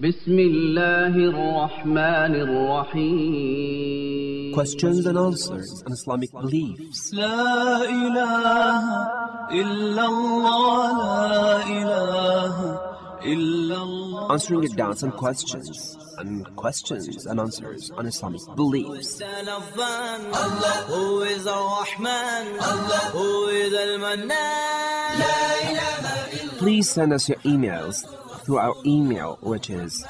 بسم الله الرحمن الرحيم. Questions and answers on Islamic beliefs. لا إله إلا الله لا إله إلا الله. Answering your doubts and questions and answers on Islamic beliefs. Allah, who is Ar-Rahman, Allah, who is Al-Mannan. لا إله إلا. Please send us your emails through our email, which is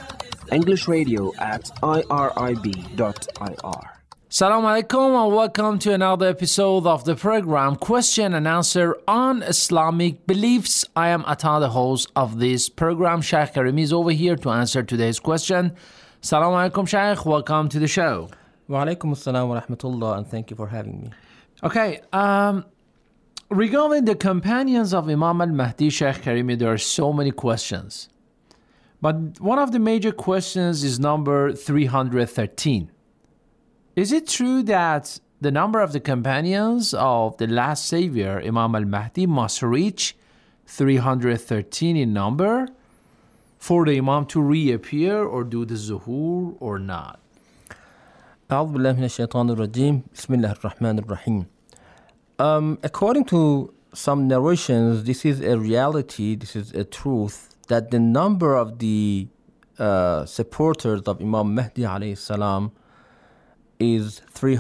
englishradio@irib.ir. Assalamu alaikum and welcome to another episode of the program Question and Answer on Islamic Beliefs. I am Ata, the host of this program. Shaykh Karimi is over here to answer today's question. Assalamu alaikum, Shaykh. Welcome to the show. Wa alaikum assalam wa rahmatullah, and thank you for having me. Okay, regarding the companions of Imam al-Mahdi, Shaykh Karimi, there are so many questions. But one of the major questions is number 313. Is it true that the number of the companions of the last Savior, Imam al-Mahdi, must reach 313 in number for the Imam to reappear or do the zuhur or not? أعوذ بالله من الشيطان الرجيم. بسم الله الرحمن الرحيم. According to some narrations, this is a reality, this is a truth, that the number of the supporters of Imam Mahdi alayhi salam is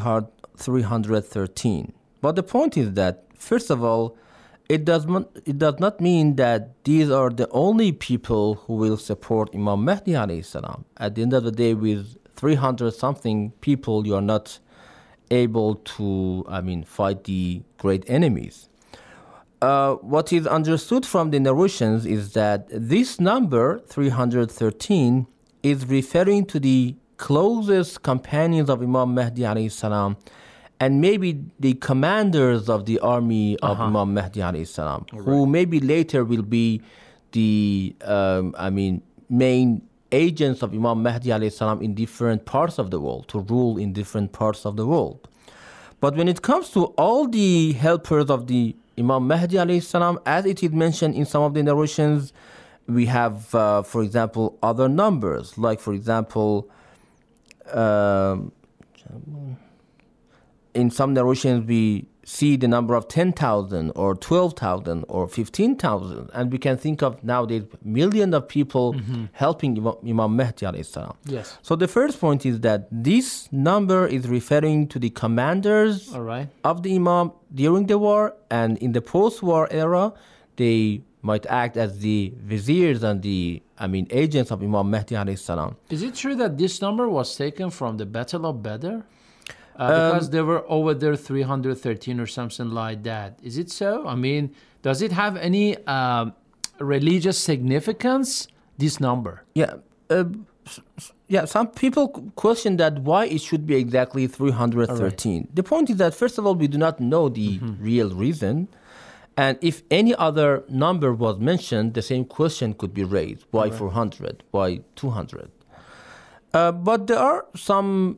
313. But the point is that, first of all, it does not mean that these are the only people who will support Imam Mahdi alayhi salam. At the end of the day, with 300 something people, you are not able to, fight the great enemies. What is understood from the narrations is that this number, 313, is referring to the closest companions of Imam Mahdi alayhi salam, and maybe the commanders of the army of Imam Mahdi alayhi salam, who maybe later will be the main agents of Imam Mahdi alayhi salam in different parts of the world, to rule in different parts of the world. But when it comes to all the helpers of the Imam Mahdi alayhi salam, as it is mentioned in some of the narrations, we have, for example, other numbers. Like, for example, in some narrations we see the number of 10,000 or 12,000 or 15,000, and we can think of nowadays millions of people helping Imam Mahdi alayhi salam. Yes. So the first point is that this number is referring to the commanders of the Imam during the war, and in the post-war era, they might act as the viziers and the agents of Imam Mahdi alayhi salam. Is it true that this number was taken from the Battle of Badr? Because there were over there 313 or something like that. Is it so? Does it have any religious significance, this number? Yeah. Some people question that why it should be exactly 313. The point is that, first of all, we do not know the real reason. And if any other number was mentioned, the same question could be raised. Why 400? Why 200? But there are some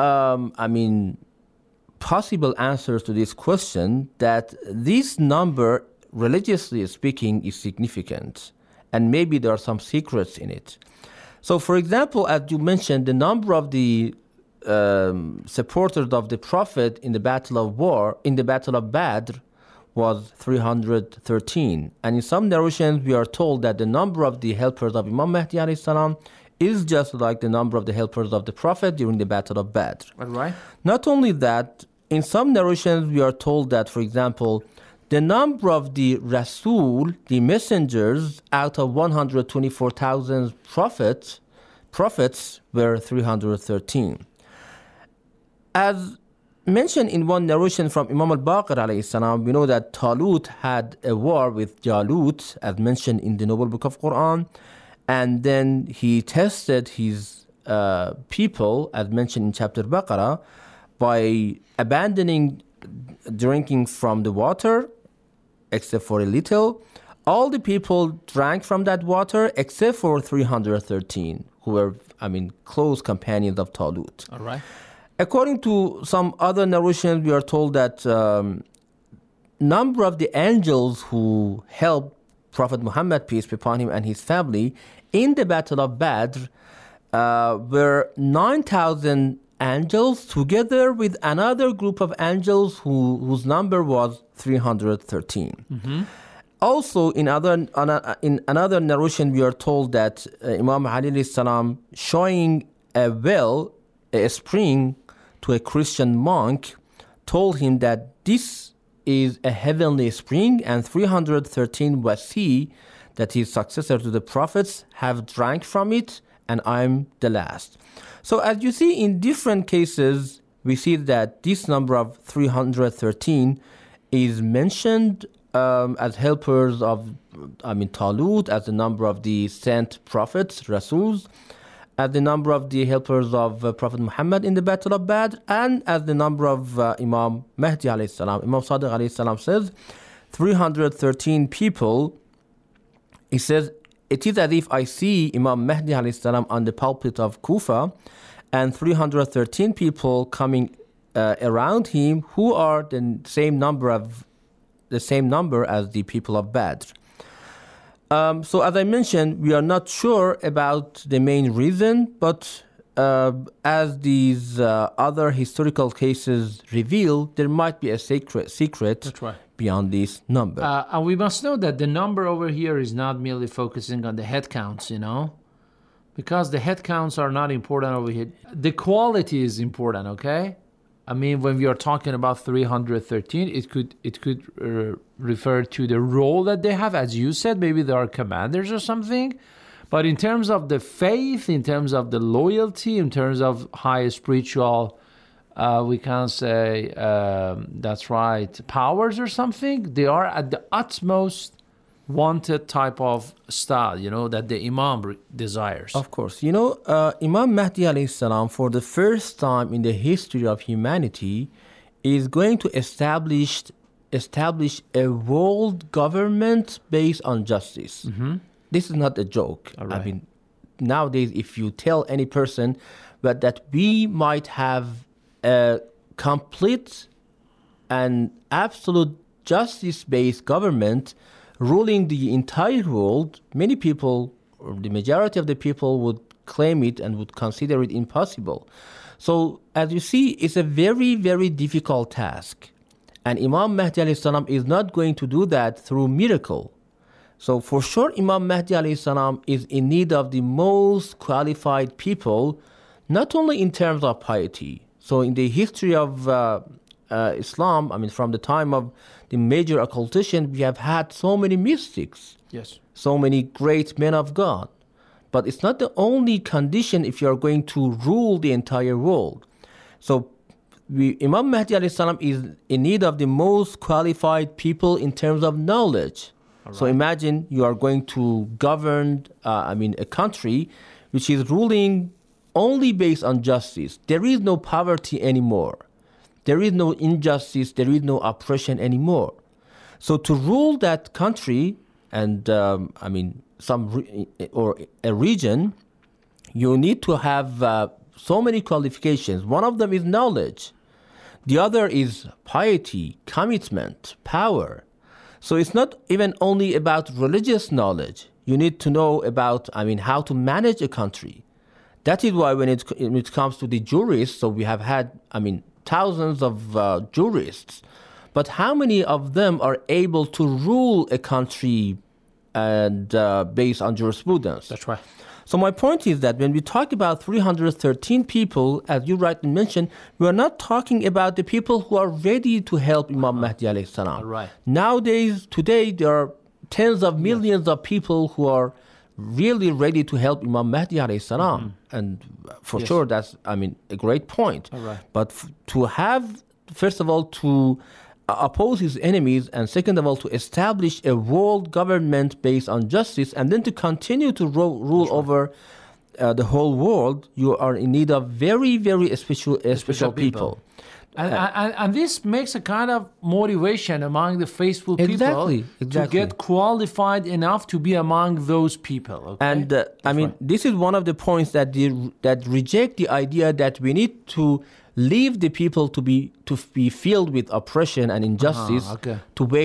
possible answers to this question, that this number, religiously speaking, is significant, and maybe there are some secrets in it. So, for example, as you mentioned, the number of the supporters of the Prophet in the Battle of Badr was 313. And in some narrations, we are told that the number of the helpers of Imam Mahdi alayhi salam is just like the number of the helpers of the Prophet during the Battle of Badr. Right. Not only that, in some narrations we are told that, for example, the number of the Rasul, the messengers, out of 124,000 prophets were 313. As mentioned in one narration from Imam al-Baqir alayhi salam, we know that Talut had a war with Jalut, as mentioned in the Noble Book of Quran. And then he tested his people, as mentioned in chapter Baqarah, by abandoning drinking from the water, except for a little. All the people drank from that water, except for 313, who were, close companions of Talut. All right. According to some other narrations, we are told that number of the angels who helped Prophet Muhammad, peace be upon him, and his family in the Battle of Badr were 9,000 angels together with another group of angels whose number was 313. Also, in another narration, we are told that Imam Ali alayhi salam showing a well, a spring, to a Christian monk, told him that this is a heavenly spring, and 313 wasi, that his successor to the prophets, have drank from it, and I'm the last. So as you see, in different cases, we see that this number of 313 is mentioned as helpers of, Talut, as the number of the sent prophets, Rasuls, as the number of the helpers of Prophet Muhammad in the Battle of Badr, and as the number of Imam Mahdi alayhi salam. Imam Sadiq alayhi salam says 313 people. He says, it is as if I see Imam Mahdi alayhi salam on the pulpit of Kufa, and 313 people coming around him who are the same number as the people of Badr. So as I mentioned, we are not sure about the main reason, but as these other historical cases reveal, there might be a secret That's right. beyond this number. And we must know that the number over here is not merely focusing on the head counts, because the head counts are not important over here. The quality is important, okay? I mean, when we are talking about 313, it could refer to the role that they have. As you said, maybe they are commanders or something. But in terms of the faith, in terms of the loyalty, in terms of high spiritual, we can say, that's right, powers or something, they are at the utmost wanted type of style, that the Imam desires. Of course. Imam Mahdi alayhi salam, for the first time in the history of humanity, is going to establish a world government based on justice. This is not a joke. All right. I mean, nowadays, if you tell any person that we might have a complete and absolute justice-based government ruling the entire world, many people, or the majority of the people, would claim it and would consider it impossible. So, as you see, it's a very, very difficult task. And Imam Mahdi alayhi salam is not going to do that through miracle. So, for sure, Imam Mahdi alayhi salam is in need of the most qualified people, not only in terms of piety. So, in the history of Islam, from the time of the major occultation, we have had so many mystics. Yes. So many great men of God. But it's not the only condition if you are going to rule the entire world. So Imam Mahdi alayhi salam is in need of the most qualified people in terms of knowledge. Right. So imagine you are going to govern a country which is ruling only based on justice. There is no poverty anymore. There is no injustice, there is no oppression anymore. So to rule that country and a region, you need to have so many qualifications. One of them is knowledge. The other is piety, commitment, power. So it's not even only about religious knowledge. You need to know about, how to manage a country. That is why when it comes to the jurists, so we have had, thousands of jurists, but how many of them are able to rule a country and based on jurisprudence? That's right. So my point is that when we talk about 313 people, as you rightly mentioned, we are not talking about the people who are ready to help Imam Mahdi alayhi salam. Right. Nowadays, today, there are tens of millions of people who are really ready to help Imam Mahdi alayhi salam. And for sure, that's, a great point. All right. But to have, first of all, to oppose his enemies, and second of all, to establish a world government based on justice, and then to continue to rule over the whole world, you are in need of very, very special people. And this makes a kind of motivation among the faithful people Exactly. to get qualified enough to be among those people. Okay? And this is one of the points that reject the idea that we need to leave the people to be filled with oppression and injustice, to wait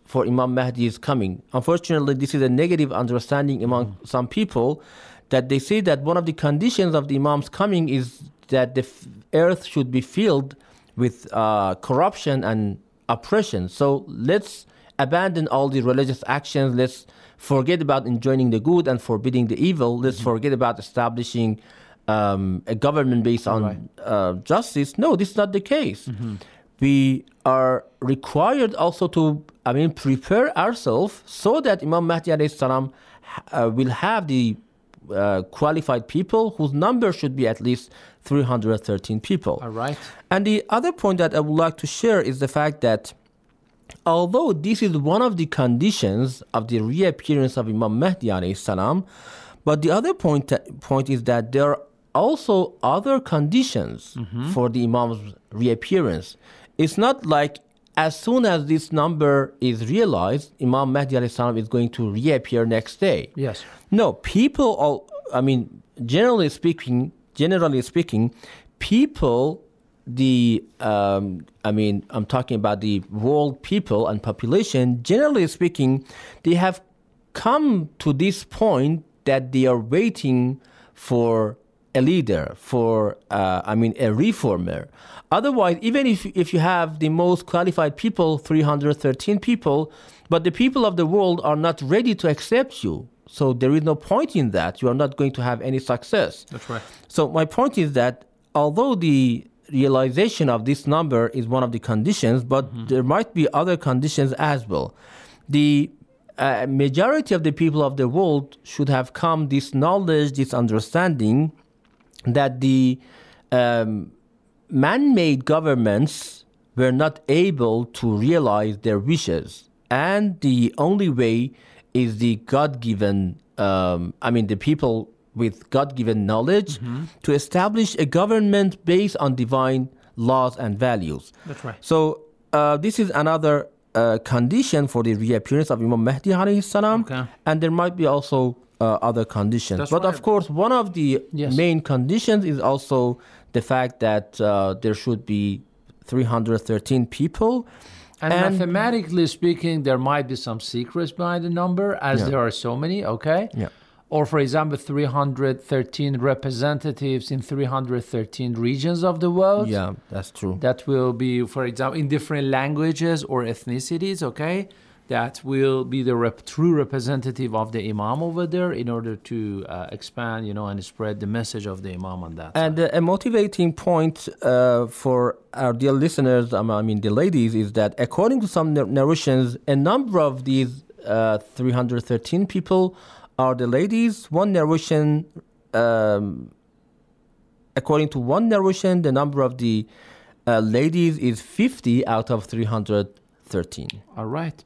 for Imam Mahdi's coming. Unfortunately, this is a negative understanding among some people, that they say that one of the conditions of the Imam's coming is that the earth should be filled with corruption and oppression. So let's abandon all the religious actions. Let's forget about enjoining the good and forbidding the evil. Let's forget about establishing a government based on justice. No, this is not the case. We are required also to, prepare ourselves so that Imam Mahdi alayhi salam will have the qualified people whose number should be at least 313 people. All right. And the other point that I would like to share is the fact that although this is one of the conditions of the reappearance of Imam Mahdi alayhi salam, but the other point is that there are also other conditions for the Imam's reappearance. It's not like as soon as this number is realized, Imam Mahdi alayhi salam is going to reappear next day. Yes. No, people, generally speaking, people, I'm talking about the world people and population, generally speaking, they have come to this point that they are waiting for a leader, for, a reformer. Otherwise, even if you have the most qualified people, 313 people, but the people of the world are not ready to accept you, so there is no point in that. You are not going to have any success. That's right. So my point is that although the realization of this number is one of the conditions, but there might be other conditions as well. The majority of the people of the world should have come this knowledge, this understanding that the man-made governments were not able to realize their wishes. And the only way is the God-given, the people with God-given knowledge to establish a government based on divine laws and values. That's right. So this is another condition for the reappearance of Imam Mahdi alayhi salam. Okay. And there might be also other conditions. That's but right. of course, one of the Yes. main conditions is also the fact that there should be 313 people. And mathematically speaking, there might be some secrets behind the number, as there are so many, okay? Yeah. Or, for example, 313 representatives in 313 regions of the world. Yeah, that's true. That will be, for example, in different languages or ethnicities, okay? That will be the true representative of the Imam over there in order to expand, and spread the message of the Imam on that. And a motivating point for our dear listeners, the ladies, is that according to some narrations, a number of these 313 people are the ladies. One narration, according to one narration, the number of the ladies is 50 out of 313. All right.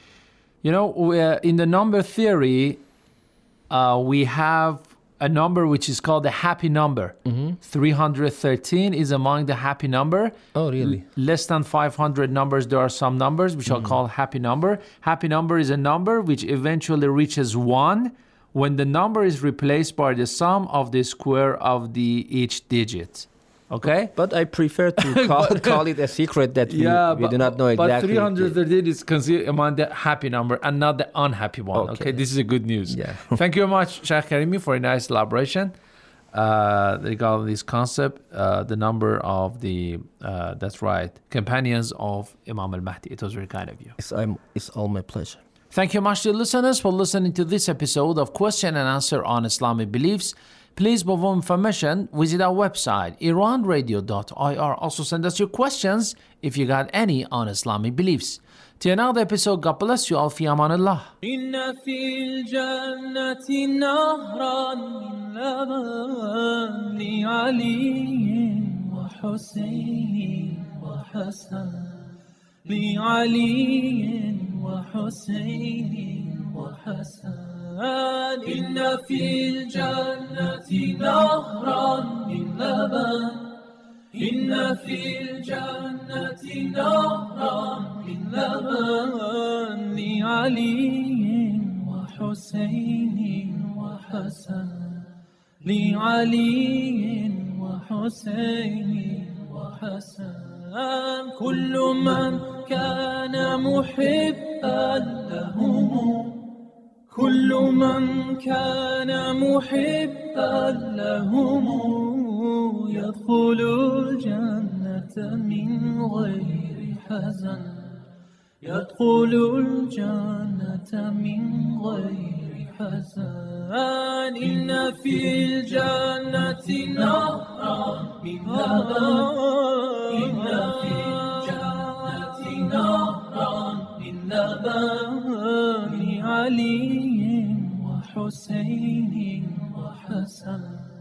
In the number theory, we have a number which is called the happy number. 313 is among the happy number. Oh, really? Less than 500 numbers, there are some numbers which are called happy number. Happy number is a number which eventually reaches 1 when the number is replaced by the sum of the square of each digit. Okay? But I prefer to call it a secret that we do not know exactly. But 313 is considered among the happy number and not the unhappy one. Okay? This is a good news. Yeah. Thank you very much, Sheikh Karimi, for a nice elaboration regarding this concept, the number of the, that's right, companions of Imam al-Mahdi. It was very kind of you. It's all my pleasure. Thank you much to listeners for listening to this episode of Question and Answer on Islamic Beliefs. Please, for more information, visit our website, iranradio.ir. Also send us your questions if you got any on Islamic beliefs. Till another episode, God bless you all. Fi amanillah. إن في الجنة نهرا من لبن لعلي وحسين وحسن لعلي وحسين وحسن إن في الجنة نهرا من لبن إن في الجنة نهرا من لبن لعلي وحسين وحسن لعلي وحسين وحسن كل من كان محبا لهم كل من كان محبا لهم يدخل الجنة من غير حزن يدخل الجنة من غير حزن إن في الجنة نهرا من لبن إن في الجنة نهرا من لبن علي وحسين وحسن